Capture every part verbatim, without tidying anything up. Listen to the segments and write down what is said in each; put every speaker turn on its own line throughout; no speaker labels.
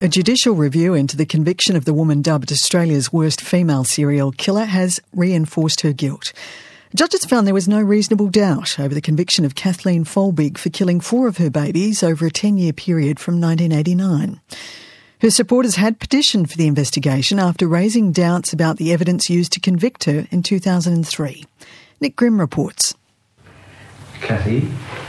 A judicial review into the conviction of the woman dubbed Australia's worst female serial killer has reinforced her guilt. Judges found there was no reasonable doubt over the conviction of Kathleen Folbig for killing four of her babies over a ten-year period from nineteen eighty-nine. Her supporters had petitioned for the investigation after raising doubts about the evidence used to convict her in two thousand three. Nick Grimm reports.
Kathy,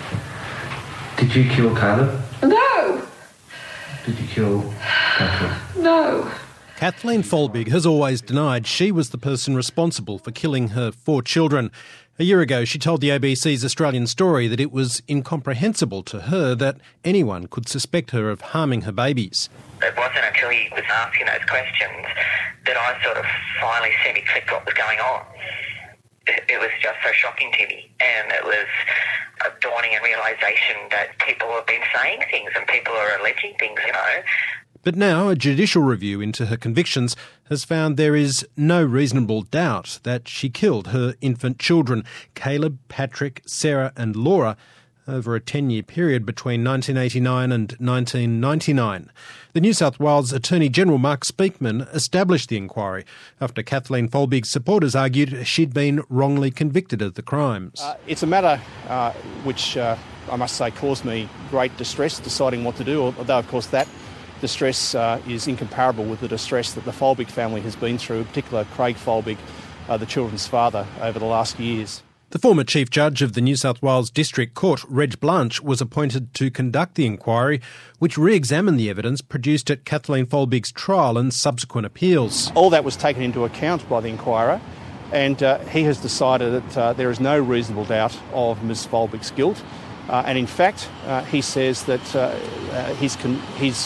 did you kill Caleb?
No!
Did you kill Patrick?
No.
Kathleen Folbig has always denied she was the person responsible for killing her four children. A year ago, she told the A B C's Australian Story that it was incomprehensible to her that anyone could suspect her of harming her babies.
It wasn't until he was asking those questions that I sort of finally seen it click what was going on. It, it was just so shocking to me, and it was a dawning and realisation that people have been saying things and people are alleging things, you know.
But now a judicial review into her convictions has found there is no reasonable doubt that she killed her infant children, Caleb, Patrick, Sarah and Laura, over a ten-year period between nineteen eighty-nine and nineteen ninety-nine. The New South Wales Attorney-General Mark Speakman established the inquiry after Kathleen Folbig's supporters argued she'd been wrongly convicted of the crimes.
Uh, it's a matter uh, which, uh, I must say, caused me great distress deciding what to do, although, of course, that distress uh, is incomparable with the distress that the Folbig family has been through, in particular Craig Folbig, uh, the children's father, over the last years.
The former Chief Judge of the New South Wales District Court, Reg Blanch, was appointed to conduct the inquiry, which re-examined the evidence produced at Kathleen Folbig's trial and subsequent appeals.
All that was taken into account by the inquirer, and uh, he has decided that uh, there is no reasonable doubt of Miz Folbig's guilt. Uh, and in fact, uh, he says that uh, uh, his, con- his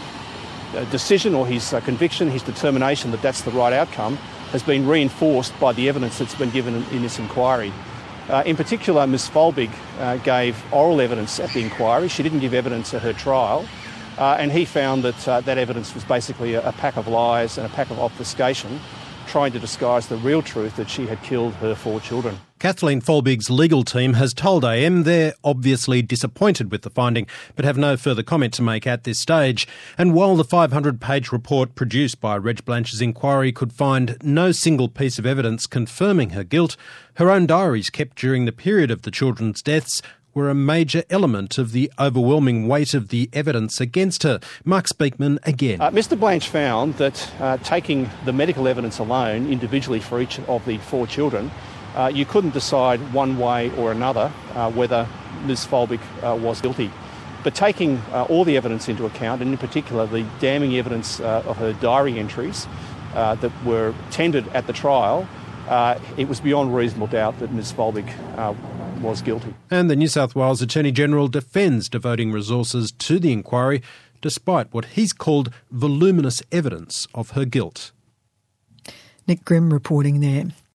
uh, decision or his uh, conviction, his determination that that's the right outcome, has been reinforced by the evidence that's been given in, in this inquiry. Uh, in particular, Miz Folbig uh, gave oral evidence at the inquiry. She didn't give evidence at her trial, uh, and he found that uh, that evidence was basically a, a pack of lies and a pack of obfuscation, trying to disguise the real truth that she had killed her four children.
Kathleen Folbig's legal team has told A M they're obviously disappointed with the finding, but have no further comment to make at this stage. And while the five hundred page report produced by Reg Blanch's inquiry could find no single piece of evidence confirming her guilt, her own diaries kept during the period of the children's deaths were a major element of the overwhelming weight of the evidence against her. Mark Speakman again.
Uh, Mr Blanch found that uh, taking the medical evidence alone, individually for each of the four children, uh, you couldn't decide one way or another uh, whether Miz Folbig uh, was guilty. But taking uh, all the evidence into account, and in particular the damning evidence uh, of her diary entries uh, that were tendered at the trial, uh, it was beyond reasonable doubt that Miz Folbig uh, was guilty.
And the New South Wales Attorney-General defends devoting resources to the inquiry despite what he's called voluminous evidence of her guilt.
Nick Grimm reporting there.